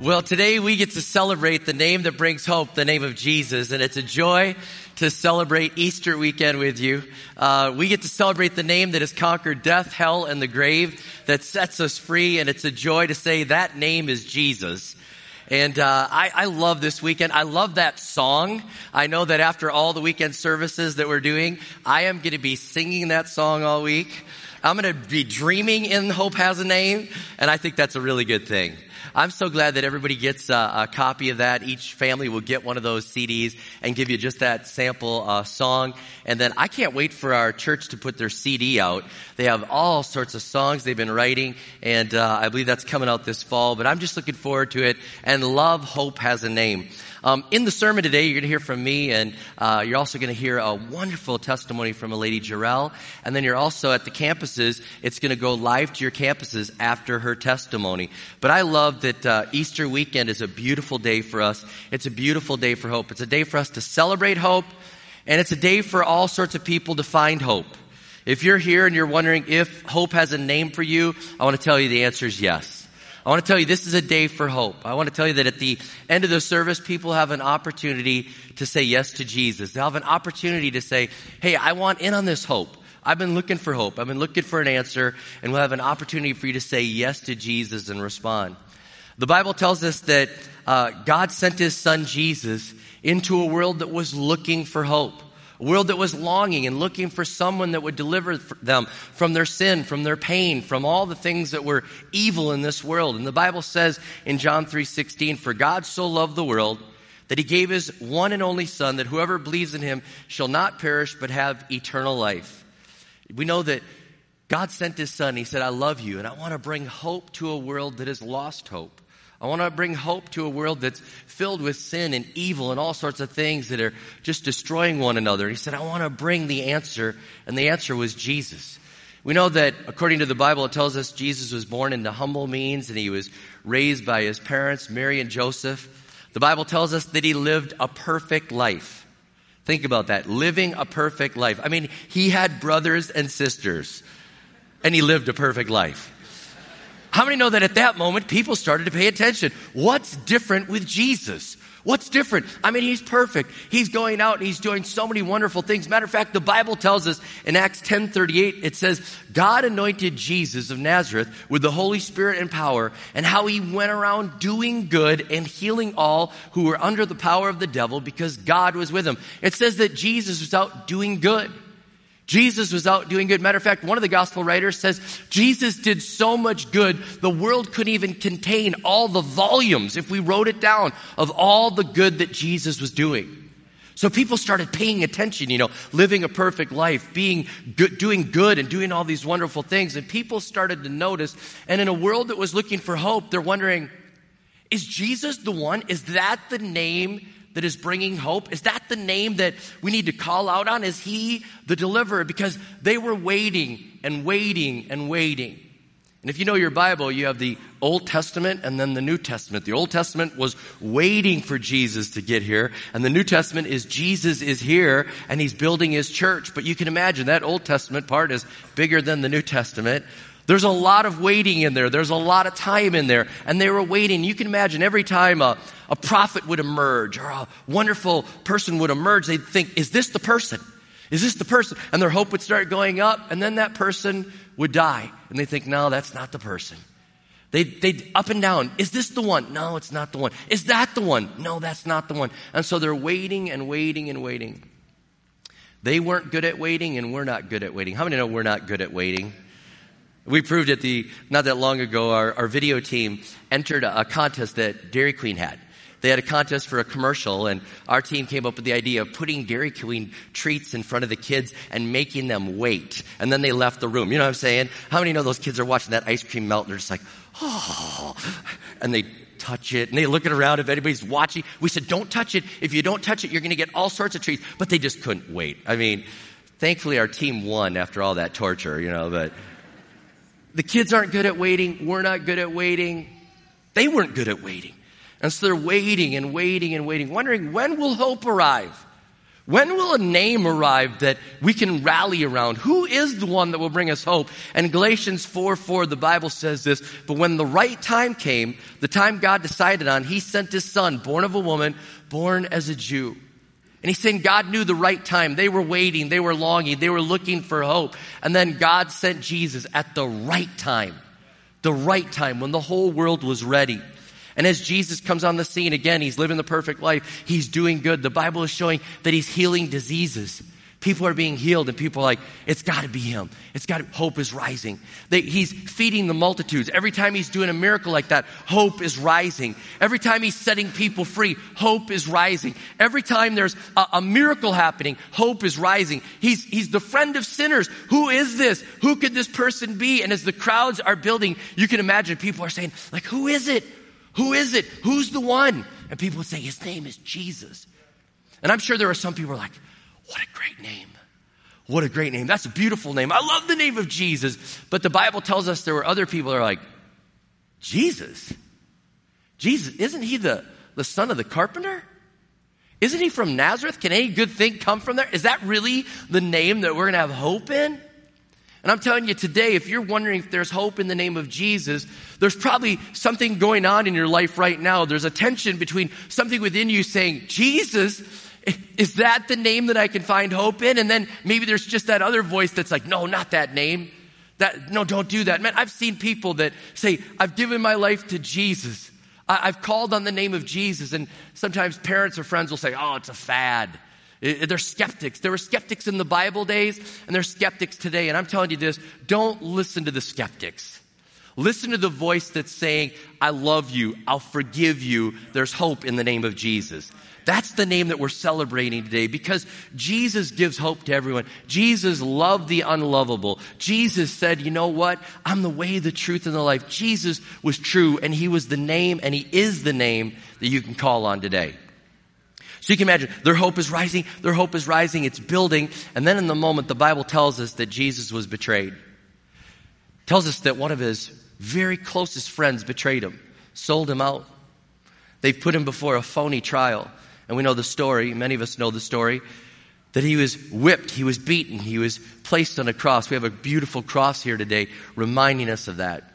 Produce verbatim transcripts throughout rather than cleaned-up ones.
Well, today we get to celebrate the name that brings hope, the name of Jesus, and it's a joy to celebrate Easter weekend with you. Uh, we get to celebrate the name that has conquered death, hell, and the grave, that sets us free, and it's a joy to say that name is Jesus. And uh, I, I love this weekend. I love that song. I know that after all the weekend services that we're doing, I am going to be singing that song all week. I'm going to be dreaming in Hope Has a Name, and I think that's a really good thing. I'm so glad that everybody gets a, a copy of that. Each family will get one of those C Ds and give you just that sample uh, song. And then I can't wait for our church to put their C D out. They have all sorts of songs they've been writing, and uh, I believe that's coming out this fall. But I'm just looking forward to it and love Hope Has a Name. Um, in the sermon today, you're going to hear from me, and uh, you're also going to hear a wonderful testimony from a lady, Jarrell. And then you're also at the campuses. It's going to go live to your campuses after her testimony. But I love that uh, Easter weekend is a beautiful day for us. It's a beautiful day for hope. It's a day for us to celebrate hope, and it's a day for all sorts of people to find hope. If you're here and you're wondering if hope has a name for you, I want to tell you the answer is yes. I want to tell you this is a day for hope. I want to tell you that at the end of the service, people have an opportunity to say yes to Jesus. They'll have an opportunity to say, hey, I want in on this hope. I've been looking for hope. I've been looking for an answer, and we'll have an opportunity for you to say yes to Jesus and respond. The Bible tells us that uh, God sent his son Jesus into a world that was looking for hope. A world that was longing and looking for someone that would deliver them from their sin, from their pain, from all the things that were evil in this world. And the Bible says in John three sixteen, "For God so loved the world that he gave his one and only Son, that whoever believes in him shall not perish but have eternal life." We know that God sent his Son. He said, I love you, and I want to bring hope to a world that has lost hope. I want to bring hope to a world that's filled with sin and evil and all sorts of things that are just destroying one another. He said, I want to bring the answer, and the answer was Jesus. We know that according to the Bible, it tells us Jesus was born into humble means, and he was raised by his parents, Mary and Joseph. The Bible tells us that he lived a perfect life. Think about that, living a perfect life. I mean, he had brothers and sisters, and he lived a perfect life. How many know that at that moment, people started to pay attention? What's different with Jesus? What's different? I mean, he's perfect. He's going out and he's doing so many wonderful things. Matter of fact, the Bible tells us in Acts ten thirty-eight, it says, God anointed Jesus of Nazareth with the Holy Spirit and power, and how he went around doing good and healing all who were under the power of the devil, because God was with him. It says that Jesus was out doing good. Jesus was out doing good. Matter of fact, one of the gospel writers says Jesus did so much good, the world couldn't even contain all the volumes, if we wrote it down, of all the good that Jesus was doing. So people started paying attention, you know, living a perfect life, being good, doing good and doing all these wonderful things. And people started to notice. And in a world that was looking for hope, they're wondering, is Jesus the one? Is that the name that is bringing hope? Is that the name that we need to call out on? Is he the deliverer? Because they were waiting and waiting and waiting. And if you know your Bible, you have the Old Testament and then the New Testament. The Old Testament was waiting for Jesus to get here, and the New Testament is Jesus is here and he's building his church. But you can imagine that Old Testament part is bigger than the New Testament. There's a lot of waiting in there. There's a lot of time in there. And they were waiting. You can imagine every time a, a prophet would emerge or a wonderful person would emerge, they'd think, is this the person? Is this the person? And their hope would start going up, and then that person would die. And they think, no, that's not the person. They'd, they'd up and down. Is this the one? No, it's not the one. Is that the one? No, that's not the one. And so they're waiting and waiting and waiting. They weren't good at waiting, and we're not good at waiting. How many know we're not good at waiting? We proved it the not that long ago. Our, our video team entered a, a contest that Dairy Queen had. They had a contest for a commercial, and our team came up with the idea of putting Dairy Queen treats in front of the kids and making them wait. And then they left the room. You know what I'm saying? How many know those kids are watching that ice cream melt and they're just like, oh, and they touch it and they look around if anybody's watching. We said, don't touch it. If you don't touch it, you're going to get all sorts of treats. But they just couldn't wait. I mean, thankfully our team won after all that torture, you know, but the kids aren't good at waiting. We're not good at waiting. They weren't good at waiting. And so they're waiting and waiting and waiting, wondering, when will hope arrive? When will a name arrive that we can rally around? Who is the one that will bring us hope? And Galatians four four, the Bible says this, but when the right time came, the time God decided on, he sent his son, born of a woman, born as a Jew. And he's saying God knew the right time. They were waiting, they were longing, they were looking for hope. And then God sent Jesus at the right time. The right time, when the whole world was ready. And as Jesus comes on the scene again, he's living the perfect life. He's doing good. The Bible is showing that he's healing diseases. People are being healed and people are like, it's got to be him. It's got to, hope is rising. They, he's feeding the multitudes. Every time he's doing a miracle like that, hope is rising. Every time he's setting people free, hope is rising. Every time there's a, a miracle happening, hope is rising. He's, he's the friend of sinners. Who is this? Who could this person be? And as the crowds are building, you can imagine people are saying, like, who is it? Who is it? Who's the one? And people would say, his name is Jesus. And I'm sure there are some people who are like, what a great name. What a great name. That's a beautiful name. I love the name of Jesus. But the Bible tells us there were other people that are like, Jesus? Jesus, isn't he the, the son of the carpenter? Isn't he from Nazareth? Can any good thing come from there? Is that really the name that we're going to have hope in? And I'm telling you today, if you're wondering if there's hope in the name of Jesus, there's probably something going on in your life right now. There's a tension between something within you saying, Jesus, is that the name that I can find hope in? And then maybe there's just that other voice that's like, no, not that name. That, no, don't do that. Man, I've seen people that say, I've given my life to Jesus. I, I've called on the name of Jesus. And sometimes parents or friends will say, oh, it's a fad. They're skeptics. There were skeptics in the Bible days, and there's skeptics today. And I'm telling you this, don't listen to the skeptics. Listen to the voice that's saying, I love you, I'll forgive you. There's hope in the name of Jesus. That's the name that we're celebrating today because Jesus gives hope to everyone. Jesus loved the unlovable. Jesus said, you know what? I'm the way, the truth, and the life. Jesus was true, and he was the name, and he is the name that you can call on today. So you can imagine, their hope is rising, their hope is rising, it's building. And then in the moment, the Bible tells us that Jesus was betrayed. It tells us that one of his very closest friends betrayed him, sold him out. They've put him before a phony trial. And we know the story, many of us know the story, that he was whipped, he was beaten, he was placed on a cross. We have a beautiful cross here today reminding us of that.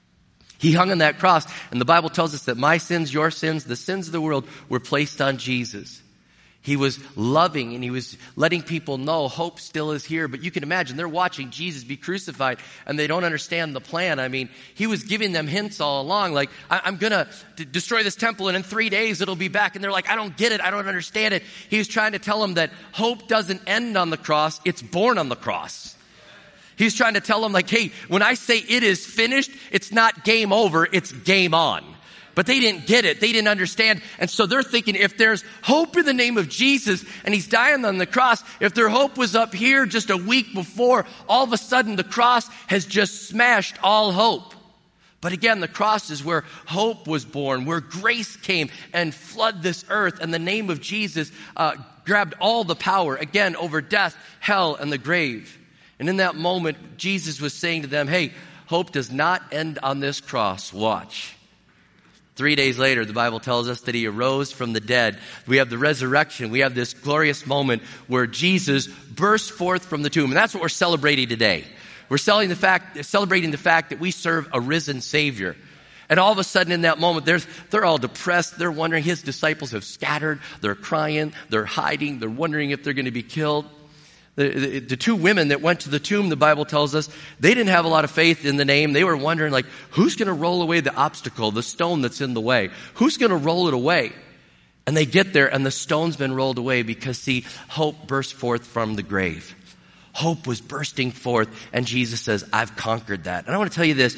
He hung on that cross, and the Bible tells us that my sins, your sins, the sins of the world were placed on Jesus. He was loving, and he was letting people know hope still is here. But you can imagine, they're watching Jesus be crucified, and they don't understand the plan. I mean, he was giving them hints all along, like, I- I'm going to d- destroy this temple, and in three days it'll be back. And they're like, I don't get it, I don't understand it. He was trying to tell them that hope doesn't end on the cross, it's born on the cross. He's trying to tell them, like, hey, when I say it is finished, it's not game over, it's game on. But they didn't get it. They didn't understand. And so they're thinking if there's hope in the name of Jesus and he's dying on the cross, if their hope was up here just a week before, all of a sudden the cross has just smashed all hope. But again, the cross is where hope was born, where grace came and flooded this earth. And the name of Jesus uh, grabbed all the power, again, over death, hell, and the grave. And in that moment, Jesus was saying to them, hey, hope does not end on this cross. Watch. Three days later, the Bible tells us that he arose from the dead. We have the resurrection. We have this glorious moment where Jesus burst forth from the tomb. And that's what we're celebrating today. We're celebrating the fact, celebrating the fact that we serve a risen Savior. And all of a sudden in that moment, they're, they're all depressed. They're wondering, his disciples have scattered. They're crying. They're hiding. They're wondering if they're going to be killed. The, the, the two women that went to the tomb, the Bible tells us, they didn't have a lot of faith in the name. They were wondering, like, who's going to roll away the obstacle, the stone that's in the way? Who's going to roll it away? And they get there, and the stone's been rolled away because, see, hope burst forth from the grave. Hope was bursting forth, and Jesus says, I've conquered that. And I want to tell you this.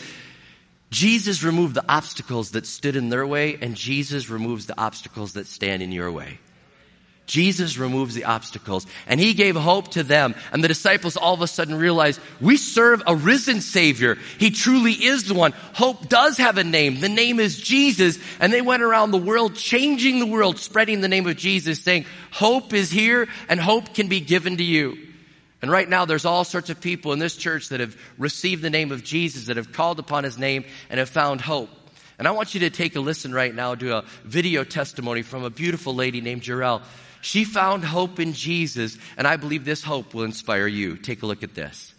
Jesus removed the obstacles that stood in their way, and Jesus removes the obstacles that stand in your way. Jesus removes the obstacles, and he gave hope to them. And the disciples all of a sudden realized, we serve a risen Savior. He truly is the one. Hope does have a name. The name is Jesus. And they went around the world, changing the world, spreading the name of Jesus, saying, hope is here, and hope can be given to you. And right now, there's all sorts of people in this church that have received the name of Jesus, that have called upon his name, and have found hope. And I want you to take a listen right now to a video testimony from a beautiful lady named Jarrell. She found hope in Jesus, and I believe this hope will inspire you. Take a look at this.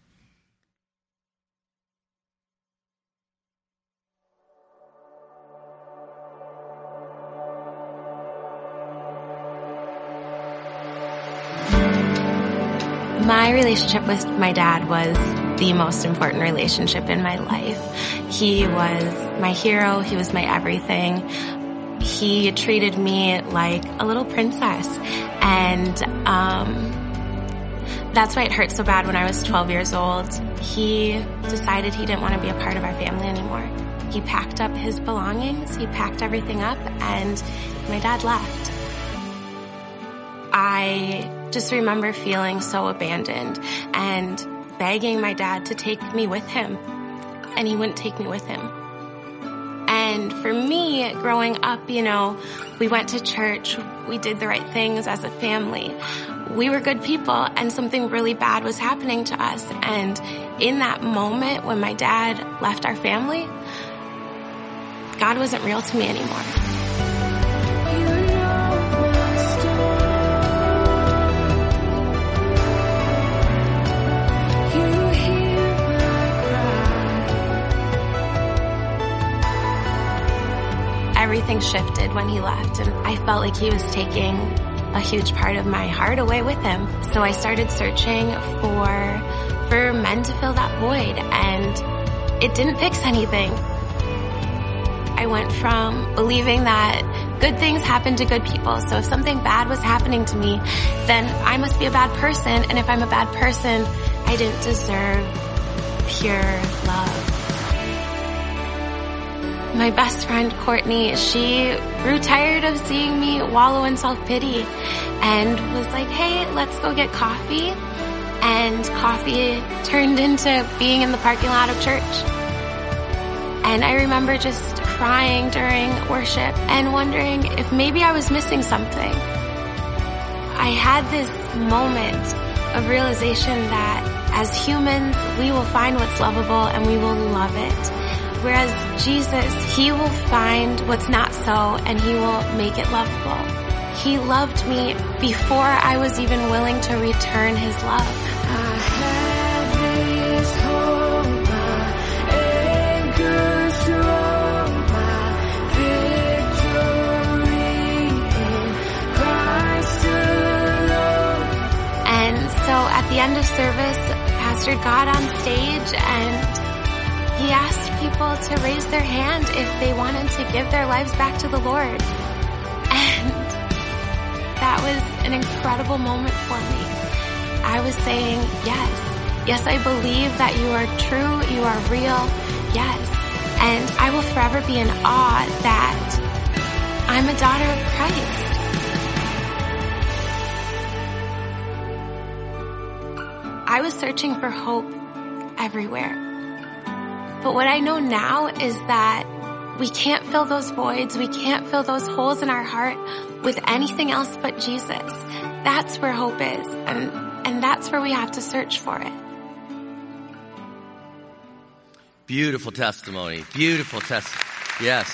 My relationship with my dad was the most important relationship in my life. He was my hero. He was my everything. He treated me like a little princess. And um, that's why it hurt so bad when I was twelve years old. He decided he didn't want to be a part of our family anymore. He packed up his belongings. He packed everything up, and my dad left. I just remember feeling so abandoned and begging my dad to take me with him, and he wouldn't take me with him. And for me, growing up, you know, we went to church, we did the right things as a family. We were good people, and something really bad was happening to us. And in that moment when my dad left our family, God wasn't real to me anymore. Everything shifted when he left, and I felt like he was taking a huge part of my heart away with him. So I started searching for for men to fill that void, and it didn't fix anything. I went from believing that good things happen to good people. So if something bad was happening to me, then I must be a bad person, and if I'm a bad person, I didn't deserve pure love. My best friend, Courtney, she grew tired of seeing me wallow in self-pity and was like, hey, let's go get coffee. And coffee turned into being in the parking lot of church. And I remember just crying during worship and wondering if maybe I was missing something. I had this moment of realization that as humans, we will find what's lovable and we will love it. Whereas Jesus, he will find what's not so, and he will make it lovable. He loved me before I was even willing to return his love. I have this hope, my anchor strong, my victory in Christ alone. And so at the end of service, Pastor got on stage and he asked people to raise their hand if they wanted to give their lives back to the Lord. And that was an incredible moment for me. I was saying, yes, yes, I believe that you are true, you are real, yes. And I will forever be in awe that I'm a daughter of Christ. I was searching for hope everywhere. But what I know now is that we can't fill those voids, we can't fill those holes in our heart with anything else but Jesus. That's where hope is, and, and that's where we have to search for it. Beautiful testimony. Beautiful testimony. Yes.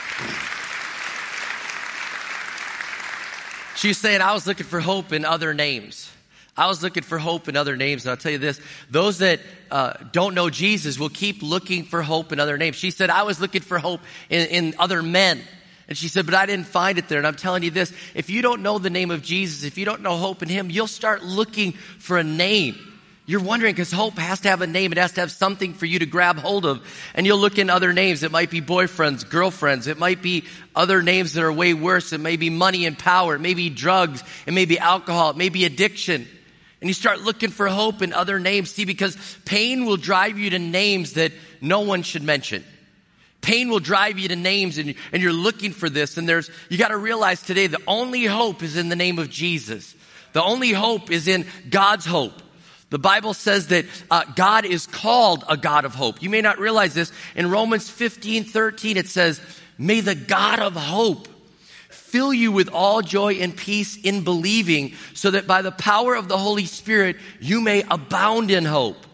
She's saying, I was looking for hope in other names. I was looking for hope in other names, and I'll tell you this, those that uh, don't know Jesus will keep looking for hope in other names. She said, I was looking for hope in, in other men. And she said, but I didn't find it there. And I'm telling you this, if you don't know the name of Jesus, if you don't know hope in him, you'll start looking for a name. You're wondering, because hope has to have a name. It has to have something for you to grab hold of. And you'll look in other names. It might be boyfriends, girlfriends. It might be other names that are way worse. It may be money and power. It may be drugs. It may be alcohol. It may be addiction. And you start looking for hope in other names. See, because pain will drive you to names that no one should mention. Pain will drive you to names, and, and you're looking for this. And there's, you got to realize today, the only hope is in the name of Jesus. The only hope is in God's hope. The Bible says that uh, God is called a God of hope. You may not realize this. In Romans fifteen thirteen, it says, may the God of hope fill you with all joy and peace in believing, so that by the power of the Holy Spirit, you may abound in hope.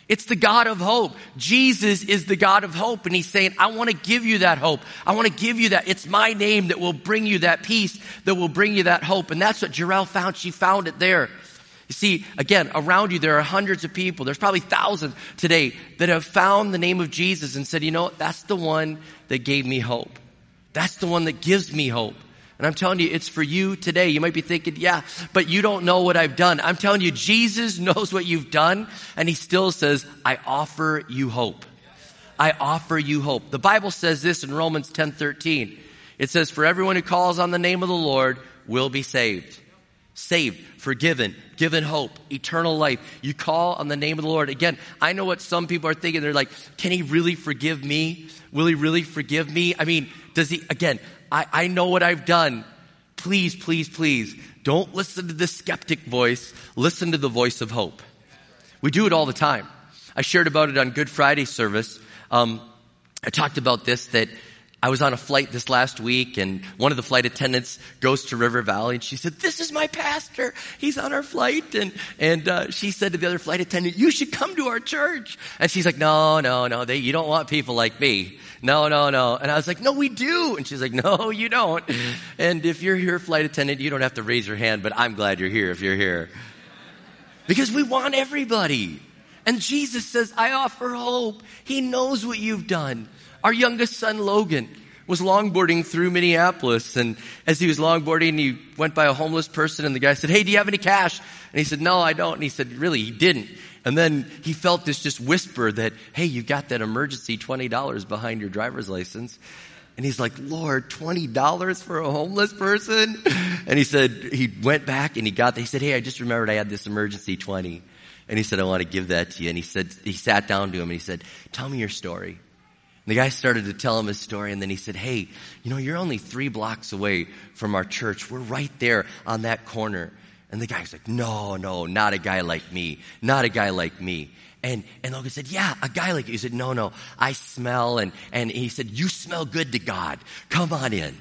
It's the God of hope. Jesus is the God of hope. And he's saying, I want to give you that hope. I want to give you that. It's my name that will bring you that peace, that will bring you that hope. And that's what Jarrell found. She found it there. You see, again, around you, there are hundreds of people. There's probably thousands today that have found the name of Jesus and said, you know, that's the one that gave me hope. That's the one that gives me hope. And I'm telling you, it's for you today. You might be thinking, yeah, but you don't know what I've done. I'm telling you, Jesus knows what you've done, and he still says, I offer you hope. I offer you hope. The Bible says this in Romans ten thirteen. It says, for everyone who calls on the name of the Lord will be saved. Saved, forgiven, given hope, eternal life. You call on the name of the Lord. Again, I know what some people are thinking. They're like, can he really forgive me? Will he really forgive me? I mean, does he, again, I, I know what I've done. Please, please, please, don't listen to the skeptic voice. Listen to the voice of hope. We do it all the time. I shared about it on Good Friday service. Um, I talked about this, that I was on a flight this last week, and one of the flight attendants goes to River Valley, and she said, this is my pastor. He's on our flight. And and uh, she said to the other flight attendant, you should come to our church. And she's like, no, no, no, they, you don't want people like me. No, no, no. And I was like, no, we do. And she's like, no, you don't. And if you're here, flight attendant, you don't have to raise your hand, but I'm glad you're here if you're here. Because we want everybody. And Jesus says, I offer hope. He knows what you've done. Our youngest son, Logan, was longboarding through Minneapolis. And as he was longboarding, he went by a homeless person, and the guy said, hey, do you have any cash? And he said, no, I don't. And he said, really, he didn't. And then he felt this just whisper that, hey, you got that emergency twenty dollars behind your driver's license. And he's like, Lord, twenty dollars for a homeless person? And he said, he went back and he got that. He said, hey, I just remembered I had this emergency twenty. And he said, I want to give that to you. And he said, he sat down to him and he said, tell me your story. And the guy started to tell him his story, and then he said, hey, you know, you're only three blocks away from our church. We're right there on that corner. And the guy was like, no, no, not a guy like me. Not a guy like me. And, and Logan said, yeah, a guy like you. He said, no, no, I smell. And, and he said, you smell good to God. Come on in.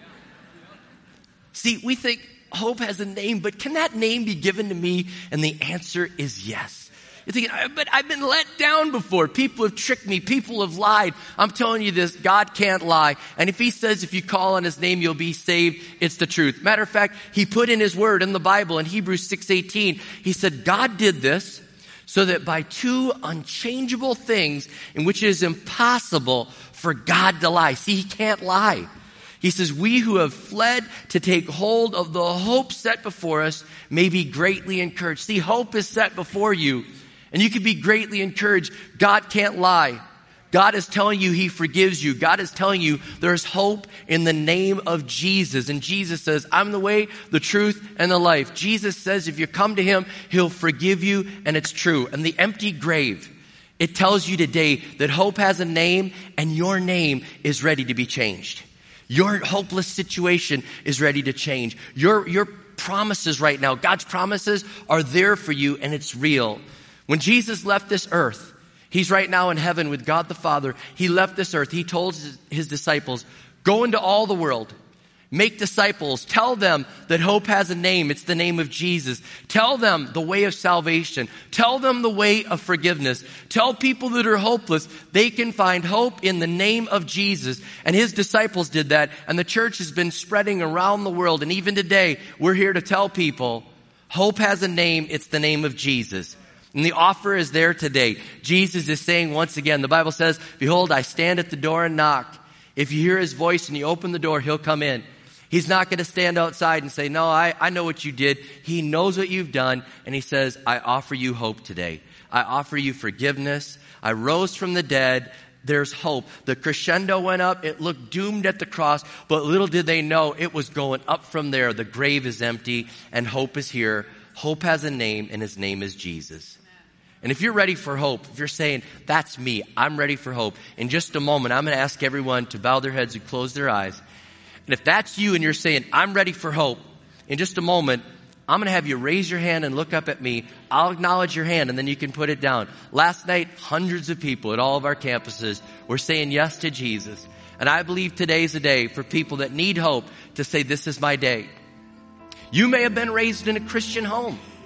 See, we think hope has a name, but can that name be given to me? And the answer is yes. You're thinking, but I've been let down before. People have tricked me. People have lied. I'm telling you this, God can't lie. And if he says if you call on his name, you'll be saved, it's the truth. Matter of fact, he put in his word in the Bible in Hebrews six eighteen. He said, God did this so that by two unchangeable things in which it is impossible for God to lie. See, he can't lie. He says, we who have fled to take hold of the hope set before us may be greatly encouraged. See, hope is set before you. And you can be greatly encouraged. God can't lie. God is telling you he forgives you. God is telling you there's hope in the name of Jesus. And Jesus says, I'm the way, the truth, and the life. Jesus says if you come to him, he'll forgive you, and it's true. And the empty grave, it tells you today that hope has a name, and your name is ready to be changed. Your hopeless situation is ready to change. Your, your promises right now, God's promises are there for you, and it's real. When Jesus left this earth, he's right now in heaven with God the Father. He left this earth. He told his, his disciples, go into all the world, make disciples, tell them that hope has a name. It's the name of Jesus. Tell them the way of salvation. Tell them the way of forgiveness. Tell people that are hopeless they can find hope in the name of Jesus. And his disciples did that, and the church has been spreading around the world. And even today, we're here to tell people hope has a name. It's the name of Jesus. And the offer is there today. Jesus is saying once again, the Bible says, behold, I stand at the door and knock. If you hear his voice and you open the door, he'll come in. He's not going to stand outside and say, no, I, I know what you did. He knows what you've done. And he says, I offer you hope today. I offer you forgiveness. I rose from the dead. There's hope. The crescendo went up. It looked doomed at the cross, but little did they know it was going up from there. The grave is empty and hope is here. Hope has a name, and his name is Jesus. And if you're ready for hope, if you're saying, that's me, I'm ready for hope, in just a moment, I'm going to ask everyone to bow their heads and close their eyes. And if that's you and you're saying, I'm ready for hope, in just a moment, I'm going to have you raise your hand and look up at me. I'll acknowledge your hand, and then you can put it down. Last night, hundreds of people at all of our campuses were saying yes to Jesus. And I believe today's a day for people that need hope to say, this is my day. You may have been raised in a Christian home.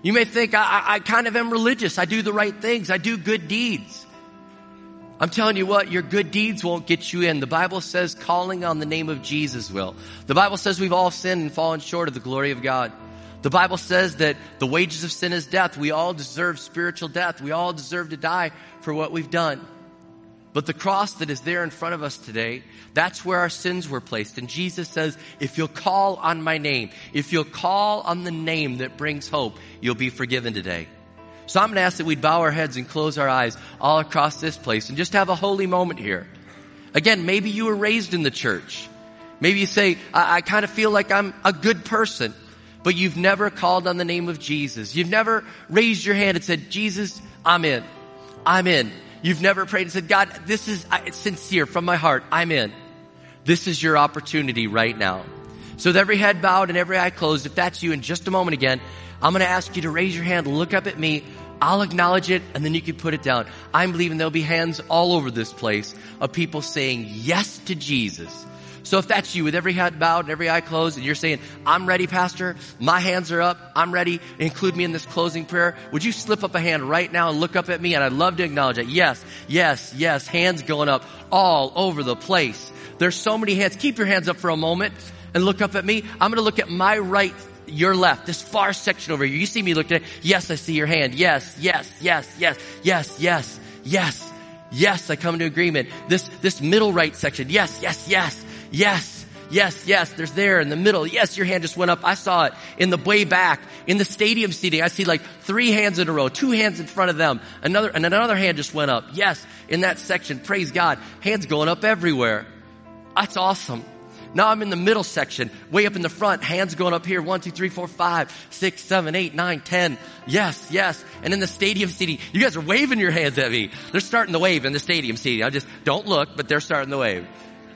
You may think, I, I, I kind of am religious. I do the right things. I do good deeds. I'm telling you what, your good deeds won't get you in. The Bible says calling on the name of Jesus will. The Bible says we've all sinned and fallen short of the glory of God. The Bible says that the wages of sin is death. We all deserve spiritual death. We all deserve to die for what we've done. But the cross that is there in front of us today, that's where our sins were placed. And Jesus says, if you'll call on my name, if you'll call on the name that brings hope, you'll be forgiven today. So I'm going to ask that we'd bow our heads and close our eyes all across this place and just have a holy moment here. Again, maybe you were raised in the church. Maybe you say, I, I kind of feel like I'm a good person, but you've never called on the name of Jesus. You've never raised your hand and said, Jesus, I'm in. I'm in. You've never prayed and said, God, this is it's sincere from my heart. I'm in. This is your opportunity right now. So with every head bowed and every eye closed, if that's you, in just a moment again, I'm going to ask you to raise your hand, look up at me. I'll acknowledge it, and then you can put it down. I'm believing there'll be hands all over this place of people saying yes to Jesus. So if that's you, with every head bowed and every eye closed, and you're saying, I'm ready, Pastor. My hands are up. I'm ready. Include me in this closing prayer. Would you slip up a hand right now and look up at me? And I'd love to acknowledge it. Yes, yes, yes. Hands going up all over the place. There's so many hands. Keep your hands up for a moment and look up at me. I'm going to look at my right, your left, this far section over here. You see me looking at it. Yes, I see your hand. Yes, yes, yes, yes, yes, yes, yes, yes. I come into agreement. This, this middle right section. Yes, yes, yes, yes, yes, yes. There's there in the middle. Yes, your hand just went up. I saw it in the way back in the stadium seating. I see like three hands in a row, two hands in front of them. Another, and another hand just went up. Yes, in that section. Praise God. Hands going up everywhere. That's awesome. Now I'm in the middle section, way up in the front, hands going up here, one, two, three, four, five, six, seven, eight, nine, ten. Yes, yes. And in the stadium seating, you guys are waving your hands at me. They're starting to wave in the stadium seating. I just, don't look, but they're starting to wave.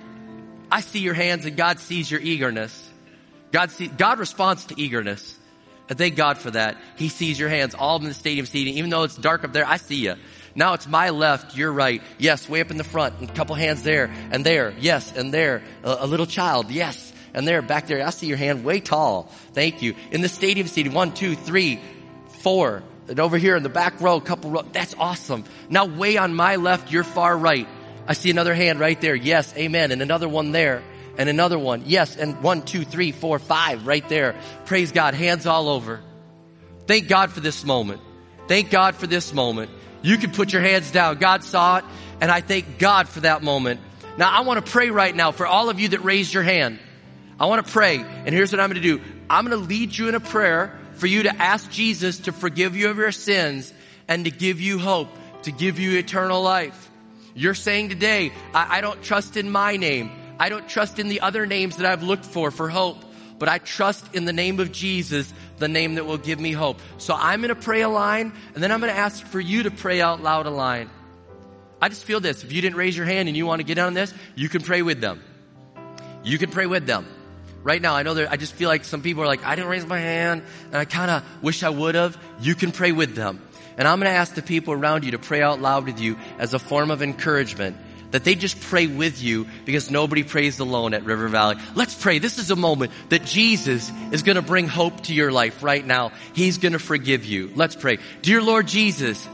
I see your hands, and God sees your eagerness. God sees, God responds to eagerness. And thank God for that. He sees your hands all in the stadium seating. Even though it's dark up there, I see you. Now it's my left, your right. Yes, way up in the front. And a couple hands there and there. Yes, and there. A, a little child. Yes, and there. Back there. I see your hand way tall. Thank you. In the stadium seating, one, two, three, four. And over here in the back row, a couple rows. That's awesome. Now way on my left, your far right. I see another hand right there. Yes, amen. And another one there. And another one. Yes, and one, two, three, four, five right there. Praise God. Hands all over. Thank God for this moment. Thank God for this moment. You can put your hands down. God saw it, and I thank God for that moment. Now, I want to pray right now for all of you that raised your hand. I want to pray, and here's what I'm going to do. I'm going to lead you in a prayer for you to ask Jesus to forgive you of your sins and to give you hope, to give you eternal life. You're saying today, I, I don't trust in my name. I don't trust in the other names that I've looked for for hope, but I trust in the name of Jesus, the name that will give me hope. So I'm going to pray a line, and then I'm going to ask for you to pray out loud a line. I just feel this. If you didn't raise your hand and you want to get on this, you can pray with them. You can pray with them. Right now, I know that I just feel like some people are like, I didn't raise my hand, and I kind of wish I would have. You can pray with them. And I'm going to ask the people around you to pray out loud with you as a form of encouragement, that they just pray with you, because nobody prays alone at River Valley. Let's pray. This is a moment that Jesus is going to bring hope to your life right now. He's going to forgive you. Let's pray. Dear Lord Jesus,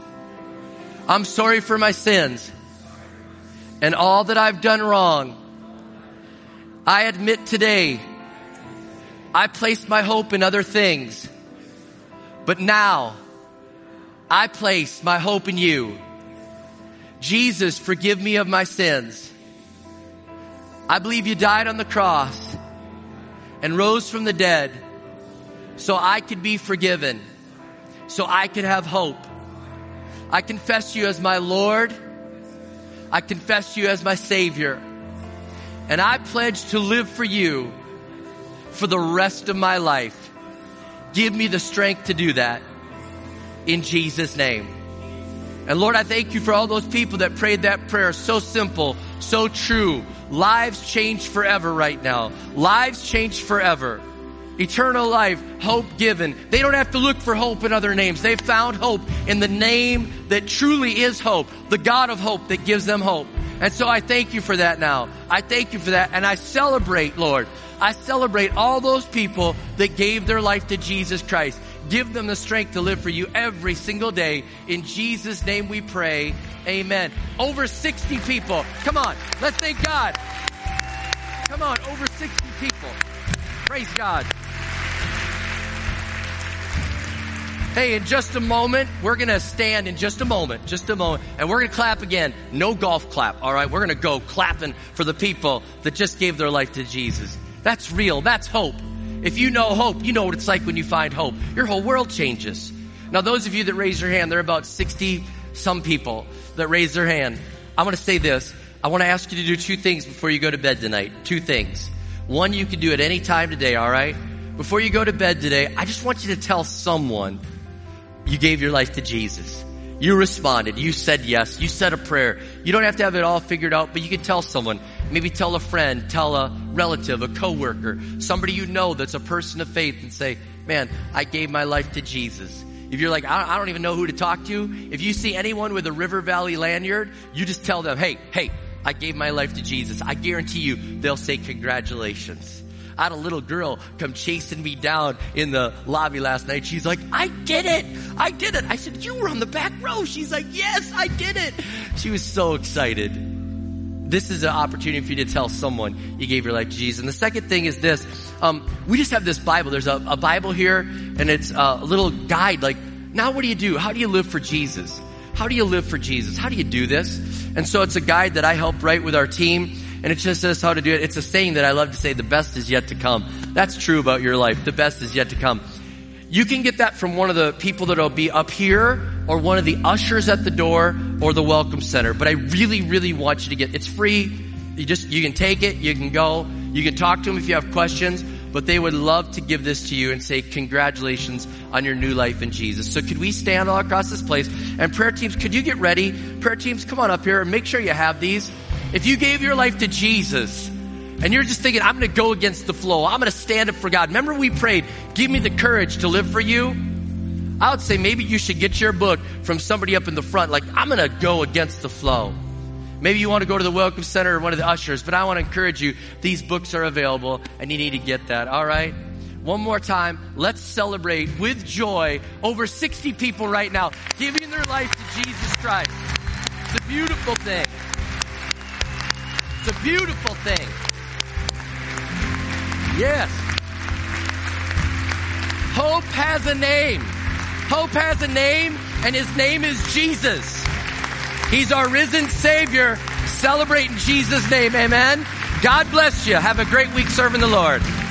I'm sorry for my sins and all that I've done wrong. I admit today I placed my hope in other things, but now I place my hope in you. Jesus, forgive me of my sins. I believe you died on the cross and rose from the dead so I could be forgiven, so I could have hope. I confess you as my Lord. I confess you as my Savior. And I pledge to live for you for the rest of my life. Give me the strength to do that in Jesus' name. And Lord, I thank you for all those people that prayed that prayer. So simple, so true. Lives changed forever right now. Lives changed forever. Eternal life, hope given. They don't have to look for hope in other names. They've found hope in the name that truly is hope, the God of hope that gives them hope. And so I thank you for that now. I thank you for that. And I celebrate, Lord. I celebrate all those people that gave their life to Jesus Christ. Give them the strength to live for you every single day. In Jesus' name we pray. Amen. Over sixty people. Come on. Let's thank God. Come on. Over sixty people. Praise God. Hey, in just a moment, we're going to stand in just a moment, just a moment, and we're going to clap again. No golf clap, all right? We're going to go clapping for the people that just gave their life to Jesus. That's real. That's hope. If you know hope, you know what it's like when you find hope. Your whole world changes. Now, those of you that raise your hand, there are about sixty some people that raise their hand. I want to say this. I want to ask you to do two things before you go to bed tonight. Two things. One, you can do at any time today, all right? Before you go to bed today, I just want you to tell someone you gave your life to Jesus. You responded. You said yes. You said a prayer. You don't have to have it all figured out, but you can tell someone. Maybe tell a friend, tell a relative, a coworker, somebody you know that's a person of faith, and say, man, I gave my life to Jesus. If you're like, I don't even know who to talk to, if you see anyone with a River Valley lanyard, you just tell them, hey, hey, I gave my life to Jesus. I guarantee you they'll say congratulations. I had a little girl come chasing me down in the lobby last night. She's like, I did it. I did it. I said, you were on the back row. She's like, yes, I did it. She was so excited. This is an opportunity for you to tell someone you gave your life to Jesus. And the second thing is this. Um, we just have this Bible. There's a, a Bible here, and it's a little guide. Like, now what do you do? How do you live for Jesus? How do you live for Jesus? How do you do this? And so it's a guide that I helped write with our team. And it just says how to do it. It's a saying that I love to say, the best is yet to come. That's true about your life. The best is yet to come. You can get that from one of the people that will be up here, or one of the ushers at the door, or the welcome center. But I really, really want you to get, it's free. You just, you can take it. You can go. You can talk to them if you have questions. But they would love to give this to you and say congratulations on your new life in Jesus. So could we stand all across this place? And prayer teams, could you get ready? Prayer teams, come on up here and make sure you have these. If you gave your life to Jesus and you're just thinking, I'm going to go against the flow, I'm going to stand up for God. Remember we prayed, give me the courage to live for you. I would say maybe you should get your book from somebody up in the front, like, I'm going to go against the flow. Maybe you want to go to the Welcome Center or one of the ushers, but I want to encourage you, these books are available and you need to get that, all right? One more time, let's celebrate with joy over sixty people right now giving their life to Jesus Christ. It's a beautiful thing. It's a beautiful thing. Yes. Hope has a name. Hope has a name, and his name is Jesus. He's our risen Savior. Celebrate in Jesus' name. Amen. God bless you. Have a great week serving the Lord.